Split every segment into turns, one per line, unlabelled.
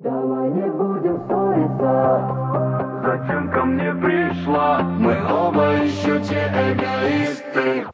Давай не будем ссориться.
Зачем ко мне пришла? Мы оба еще те эгоисты.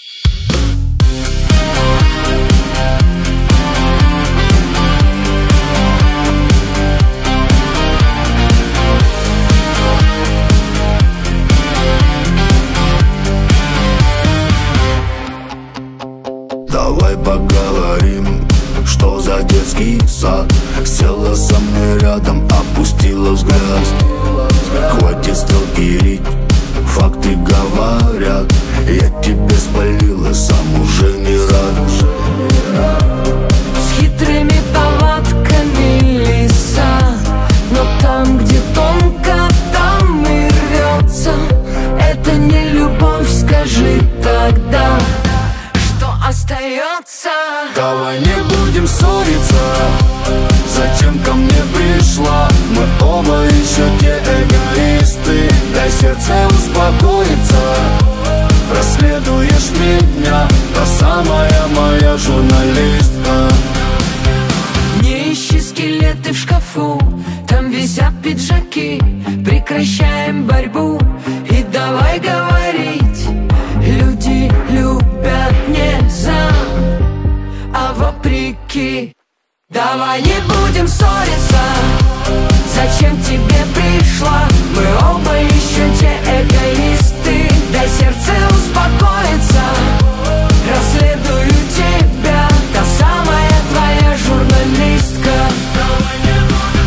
Давай поговорим, что за детский сад. Села со мной рядом, опустила взгляд. Хватит сталкерить, факты говорят. Я тебя спалил и сам уже не рад.
С хитрыми повадками лиса, но там, где тонко, там и рвется. Это не любовь, скажи тогда, что остается.
Давай не будем ссориться. Зачем ко мне пришла? Мы оба еще те эгоисты. Дай сердце успокоиться. Расследуешь меня, та самая моя журналистка.
Не ищи скелеты в шкафу, там висят пиджаки. Прекращаем борьбу и давай говорить. Люди любят не за, а вопреки. Давай не будем ссориться. Зачем тебе пришла? Мы оба еще те эгоисты. Дай сердце успокоиться. Расследую тебя, та самая твоя журналистка. Давай не будем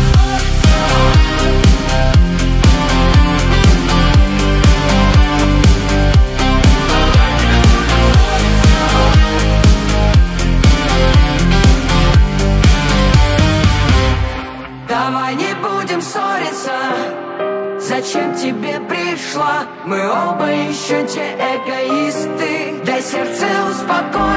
ссориться. Давай не будем ссориться. Зачем тебе пришла? Мы оба еще те эгоисты. Дай сердце успокоиться.